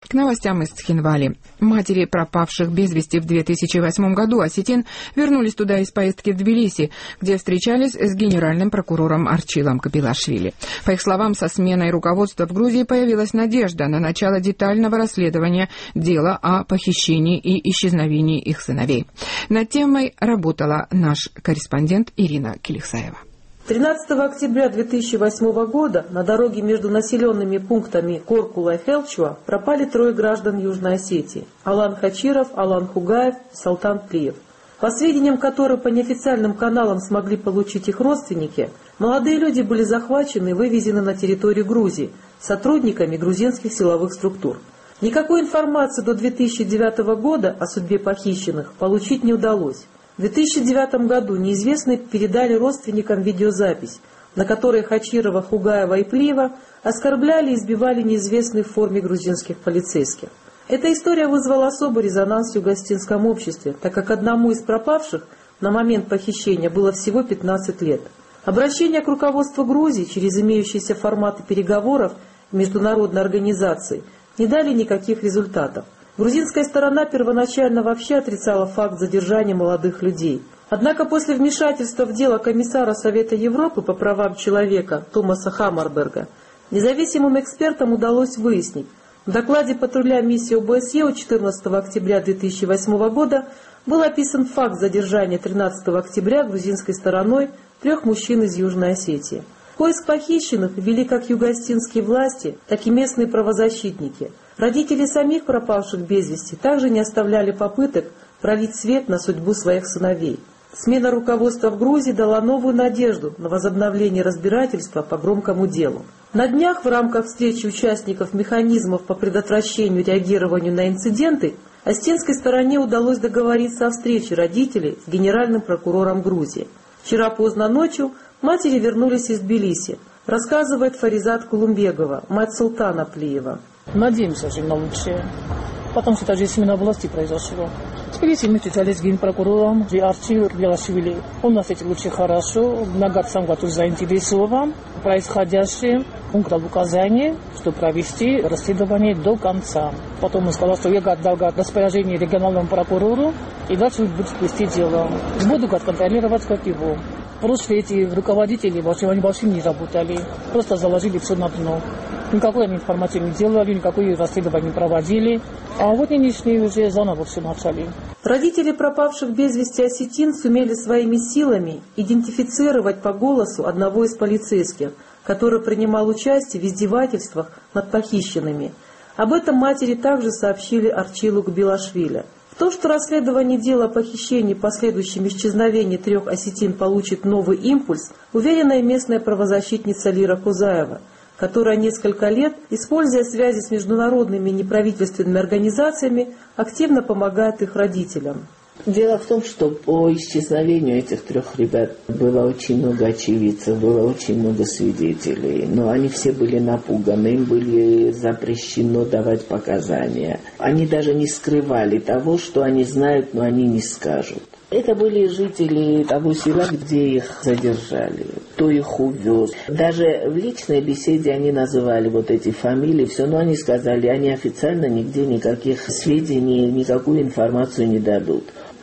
К новостям из Цхинвали. Матери пропавших без вести в 2008 году осетин вернулись туда из поездки в Тбилиси, где встречались с генеральным прокурором Арчилом Кабилашвили. По их словам, со сменой руководства в Грузии появилась надежда на начало детального расследования дела о похищении и исчезновении их сыновей. Над темой работала наш корреспондент Ирина Келихсаева. 13 октября 2008 года на дороге между населенными пунктами Коркула и Хелчуа пропали 3 граждан Южной Осетии – Алан Хачиров, Алан Хугаев и Салтан Плиев. По сведениям, которые по неофициальным каналам смогли получить их родственники, молодые люди были захвачены и вывезены на территорию Грузии сотрудниками грузинских силовых структур. Никакой информации до 2009 года о судьбе похищенных получить не удалось. В 2009 году неизвестные передали родственникам видеозапись, на которой Хачирова, Хугаева и Плиева оскорбляли и избивали неизвестных в форме грузинских полицейских. Эта история вызвала особый резонанс в юго-осетинском обществе, так как одному из пропавших на момент похищения было всего 15 лет. Обращение к руководству Грузии через имеющиеся форматы переговоров международной организации не дали никаких результатов. Грузинская сторона первоначально вообще отрицала факт задержания молодых людей. Однако после вмешательства в дело комиссара Совета Европы по правам человека Томаса Хаммарберга независимым экспертам удалось выяснить, в докладе патруля миссии ОБСЕ от 14 октября 2008 года был описан факт задержания 13 октября грузинской стороной 3 мужчин из Южной Осетии. Поиск похищенных вели как юго-осетинские власти, так и местные правозащитники. Родители самих пропавших без вести также не оставляли попыток пролить свет на судьбу своих сыновей. Смена руководства в Грузии дала новую надежду на возобновление разбирательства по громкому делу. На днях в рамках встречи участников механизмов по предотвращению и реагированию на инциденты осетинской стороне удалось договориться о встрече родителей с генеральным прокурором Грузии. Вчера поздно ночью матери вернулись из Тбилиси, рассказывает Фаризат Кулумбегова, мать Султана Плиева. Надеемся же на лучшее, потому что даже смена власти произошла. Теперь мы встречались с генпрокурором Арчилом Кабилашвили. Он нас этим очень хорошо, много сам готов заинтересован в происходящем. Он дал указание, что провести расследование до конца. Потом он сказал, что я дал распоряжение региональному прокурору и дальше будет вести дело. Буду контролировать как его. Просто эти руководители, они вообще не работали, просто заложили все на дно. Никакой они информации не делали, никакое расследование не проводили. А вот нынешние уже заново все начали. Родители пропавших без вести осетин сумели своими силами идентифицировать по голосу одного из полицейских, который принимал участие в издевательствах над похищенными. Об этом матери также сообщили Арчилу Кабилашвили. В том, что расследование дела о похищении и последующем исчезновении 3 осетин получит новый импульс, уверена и местная правозащитница Лира Кузаева, которая несколько лет, используя связи с международными неправительственными организациями, активно помогает их родителям. Дело в том, что по исчезновению этих 3 ребят было очень много очевидцев, было очень много свидетелей, но они все были напуганы, им было запрещено давать показания. Они даже не скрывали того, что они знают, но они не скажут. Это были жители того села, где их задержали, кто их увез. Даже в личной беседе они называли вот эти фамилии, все, но они сказали, они официально нигде никаких сведений, никакую информацию не дадут.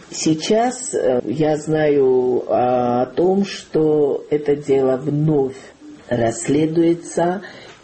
Сейчас я знаю о том, что это дело вновь расследуется,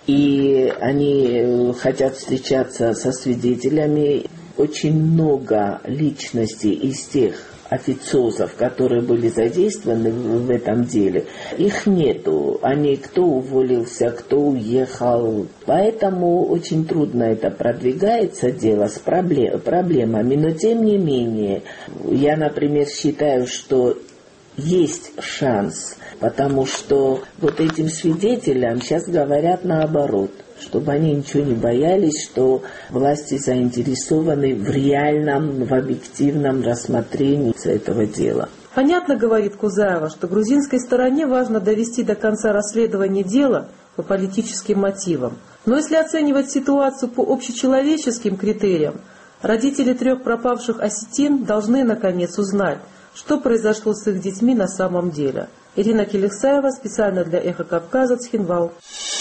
и они хотят встречаться со свидетелями. Очень много личностей из тех официозов, которые были задействованы в этом деле, их нету. Они кто уволился, кто уехал. Поэтому очень трудно это продвигается дело с проблемами. Но тем не менее, я, например, считаю, что есть шанс, потому что вот этим свидетелям сейчас говорят наоборот, чтобы они ничего не боялись, что власти заинтересованы в реальном, в объективном рассмотрении этого дела. Понятно, говорит Кузаева, что грузинской стороне важно довести до конца расследование дела по политическим мотивам. Но если оценивать ситуацию по общечеловеческим критериям, родители 3 пропавших осетин должны наконец узнать, что произошло с их детьми на самом деле. Ирина Келихсаева, специально для Эхо Кавказа, Цхинвал.